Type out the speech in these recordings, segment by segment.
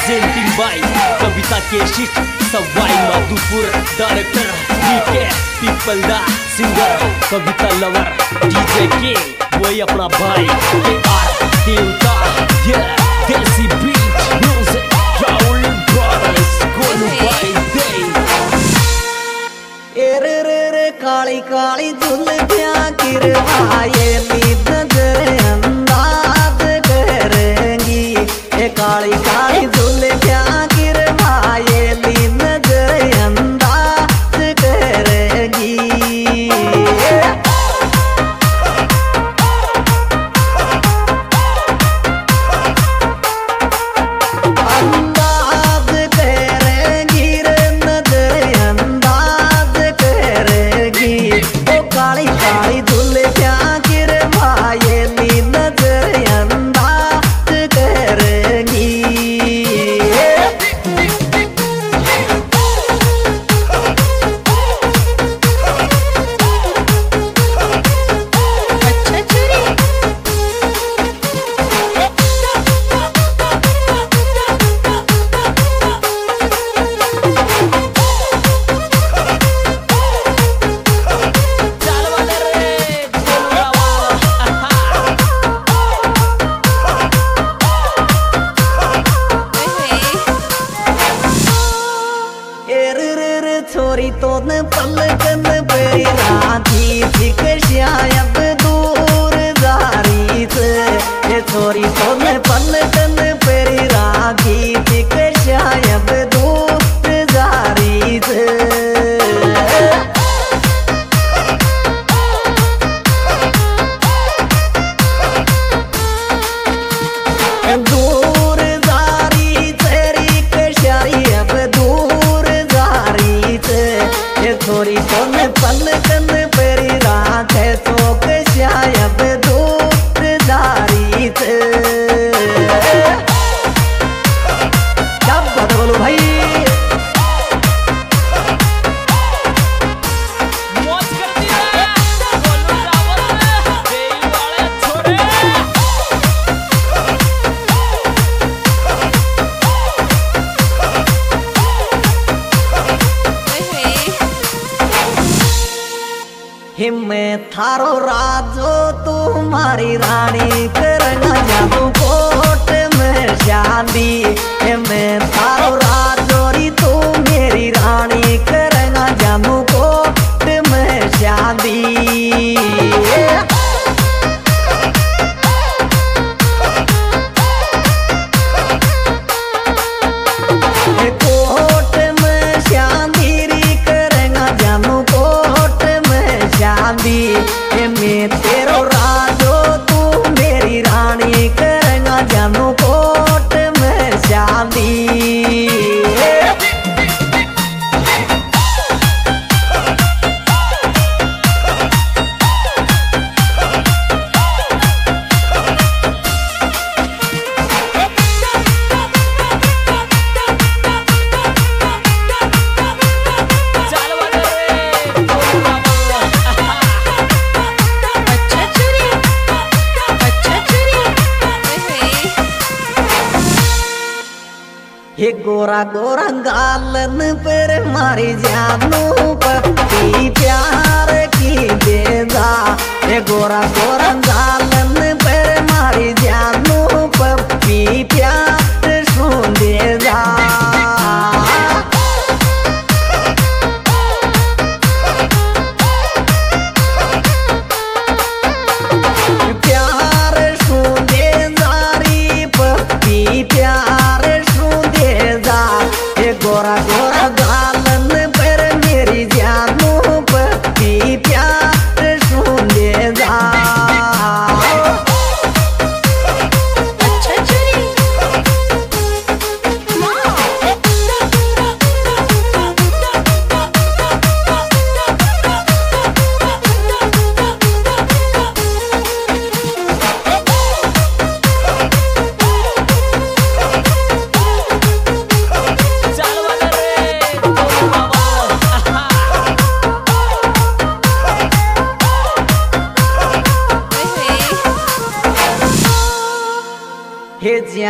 presenting by Kavita Keshik Sawai Madhopur director DK Peeplda singer Kavita lover DJ के वही अपना भाई केआर देवता ये desi beat music Rahul brothers Golu भाई दे एरे रे रे काली काली जुल्फियां किरवाए नींद नजर अंदाज करेंगी ये काली काली जुल्फियां किरवाए नींद नजर अंदाज करेंगी छोरी तो न पलकन पे राधी थी शायद दूर जारी से ये छोरी तो न पलकन पे राधी थी शायद दूर जारी से दूर जारी तेरी कशायब दूर जारी ये थोड़ी तो न पलकन पेरी रात है तो कशायब दूर जारी थे क्या बात बोलो भाई हिम्मत थारो राजो तुम्हारी रानी करना जादू कोट में शादी हिम्मत थारो राजोरी तू मेरी रानी करना जादू कोट में शादी कोट में शादी करेगा जानू कोट में शादी मैं तेरो राजो तू मेरी रानी करेगा जानू कोट में शादी ये गोरा गोरा गालन पर मारी जानू पत्ती प्यार की देदा ये गोरा गोरा गालन पर मारी जानू पत्ती प्यार सुन देदा प्यार सुन देदा री पत्ती प्यार गोरा गोरा गालन पर मेरी जानू पत्ती प्यार सुन जा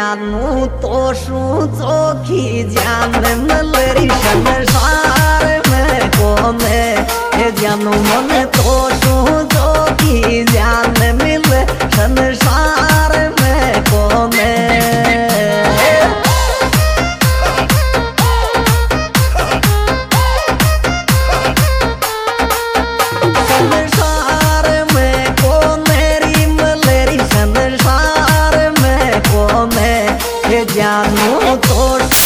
जानू तो शू चोखी जान मलरी संसार में कोने ये जानू मन तो शू चोखी जान मिल संसार में कोने जानू तो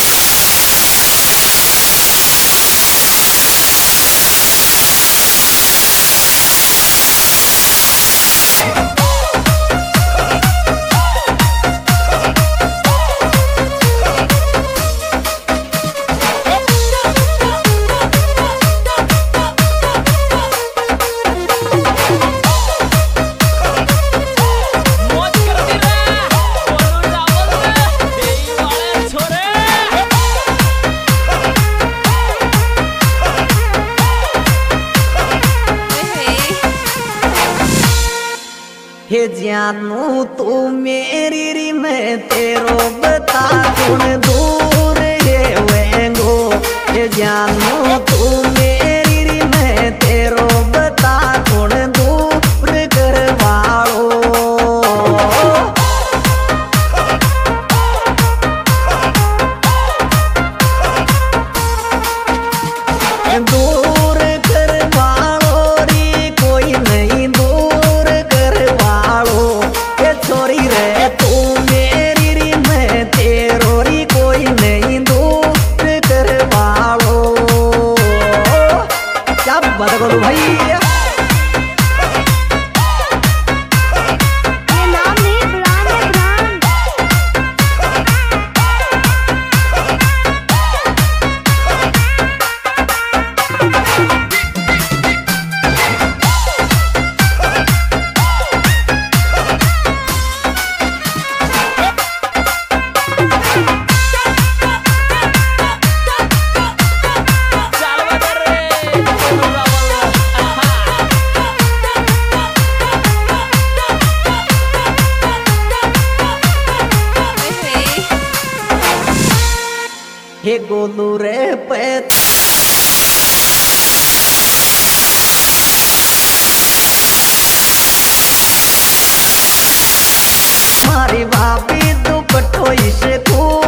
हे जानू तू मेरी री मैं तेरो बता कौन दूर है वेंगो हे जानू तू मेरी री मैं तेरो बता कौन दूर करवाओ दूर करवाओ री कोई नहीं दूर करवाओ ये छोरी रे तू मेरी री मैं तेरो री कोई नहीं दूर करवाओ क्या बात करूं भाई हे गोलू रे पे मारी भाभी दुपट्टो इसे खूब